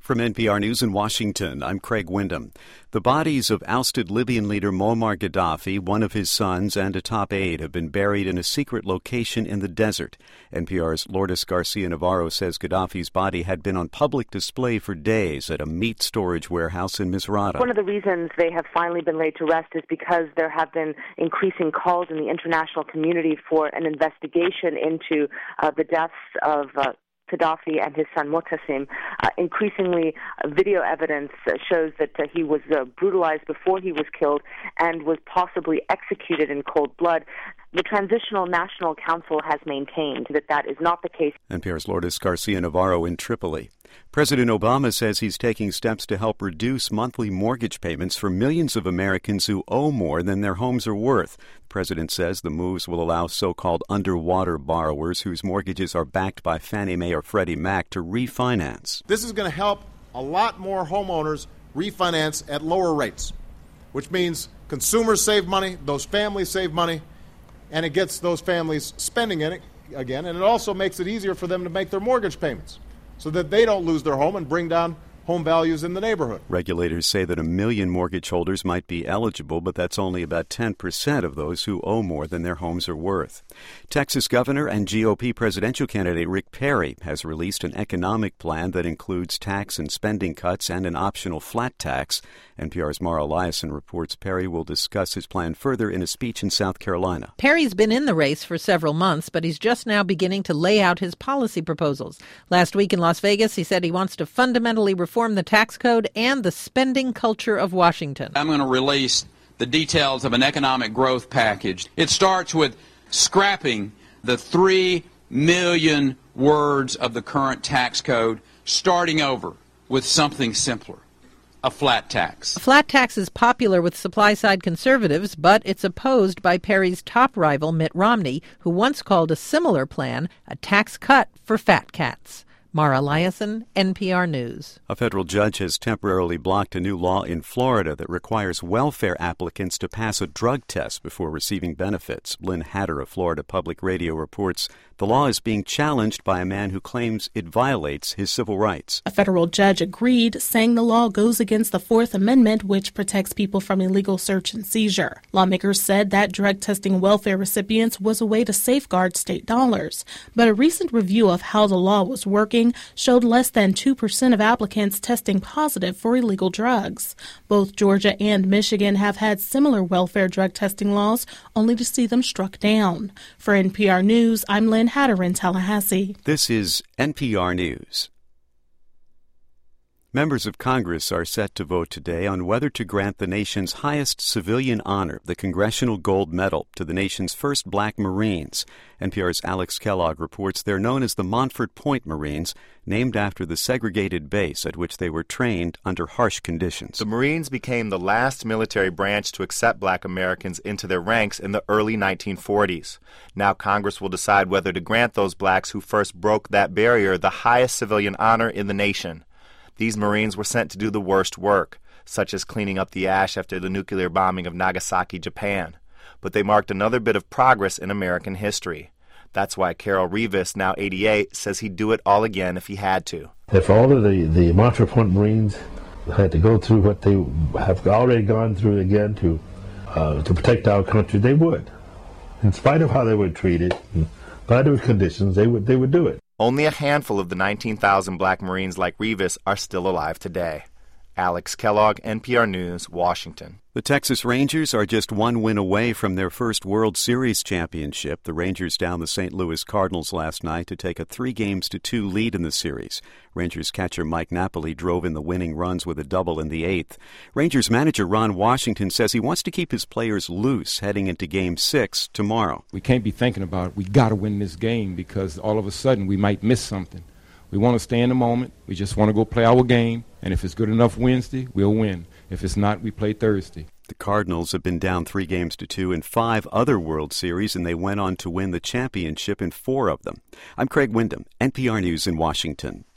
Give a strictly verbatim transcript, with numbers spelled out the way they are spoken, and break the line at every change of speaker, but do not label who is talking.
From N P R News in Washington, I'm Craig Windham. The bodies of ousted Libyan leader Muammar Gaddafi, one of his sons, and a top aide have been buried in a secret location in the desert. N P R's Lourdes Garcia-Navarro says Gaddafi's body had been on public display for days at a meat storage warehouse in Misrata.
One of the reasons they have finally been laid to rest is because there have been increasing calls in the international community for an investigation into uh, the deaths of uh, Gaddafi and his son Mu'tasim. Uh, increasingly, uh, video evidence uh, shows that uh, he was uh, brutalized before he was killed and was possibly executed in cold blood. The Transitional National Council has maintained that that is not the case.
N P R's Lourdes Garcia-Navarro in Tripoli. President Obama says he's taking steps to help reduce monthly mortgage payments for millions of Americans who owe more than their homes are worth. The president says the moves will allow so-called underwater borrowers whose mortgages are backed by Fannie Mae or Freddie Mac to refinance.
This is going to help a lot more homeowners refinance at lower rates, which means consumers save money, those families save money, and it gets those families spending in it again, and it also makes it easier for them to make their mortgage payments so that they don't lose their home and bring down home values in the neighborhood.
Regulators say that a million mortgage holders might be eligible, but that's only about ten percent of those who owe more than their homes are worth. Texas Governor and G O P presidential candidate Rick Perry has released an economic plan that includes tax and spending cuts and an optional flat tax. N P R's Mara Eliason reports Perry will discuss his plan further in a speech in South Carolina.
Perry's been in the race for several months, but he's just now beginning to lay out his policy proposals. Last week in Las Vegas, he said he wants to fundamentally reform the tax code and the spending culture of Washington.
I'm going to release the details of an economic growth package. It starts with scrapping the three million words of the current tax code, starting over with something simpler. A flat tax.
A flat tax is popular with supply-side conservatives, but it's opposed by Perry's top rival, Mitt Romney, who once called a similar plan a tax cut for fat cats. Mara Eliason, N P R News.
A federal judge has temporarily blocked a new law in Florida that requires welfare applicants to pass a drug test before receiving benefits. Lynn Hatter of Florida Public Radio reports the law is being challenged by a man who claims it violates his civil rights.
A federal judge agreed, saying the law goes against the Fourth Amendment, which protects people from illegal search and seizure. Lawmakers said that drug testing welfare recipients was a way to safeguard state dollars. But a recent review of how the law was working showed less than two percent of applicants testing positive for illegal drugs. Both Georgia and Michigan have had similar welfare drug testing laws, only to see them struck down. For N P R News, I'm Lynn Hatter in Tallahassee.
This is N P R News. Members of Congress are set to vote today on whether to grant the nation's highest civilian honor, the Congressional Gold Medal, to the nation's first black Marines. N P R's Alex Kellogg reports they're known as the Montford Point Marines, named after the segregated base at which they were trained under harsh conditions.
The Marines became the last military branch to accept black Americans into their ranks in the early nineteen forties. Now Congress will decide whether to grant those blacks who first broke that barrier the highest civilian honor in the nation. These Marines were sent to do the worst work, such as cleaning up the ash after the nuclear bombing of Nagasaki, Japan. But they marked another bit of progress in American history. That's why Carol Revis, now eighty-eight, says he'd do it all again if he had to.
If all of the, the Montford Point Marines had to go through what they have already gone through again to uh, to protect our country, they would. In spite of how they were treated, in spite of conditions, they would they would do it.
Only a handful of the nineteen thousand black Marines like Revis are still alive today. Alex Kellogg, N P R News, Washington.
The Texas Rangers are just one win away from their first World Series championship. The Rangers downed the Saint Louis Cardinals last night to take a three games to two lead in the series. Rangers catcher Mike Napoli drove in the winning runs with a double in the eighth. Rangers manager Ron Washington says he wants to keep his players loose heading into Game six tomorrow.
We can't be thinking about, we got to win this game because all of a sudden we might miss something. We want to stay in the moment. We just want to go play our game. And if it's good enough Wednesday, we'll win. If it's not, we play Thursday.
The Cardinals have been down three games to two in five other World Series, and they went on to win the championship in four of them. I'm Craig Windham, N P R News in Washington.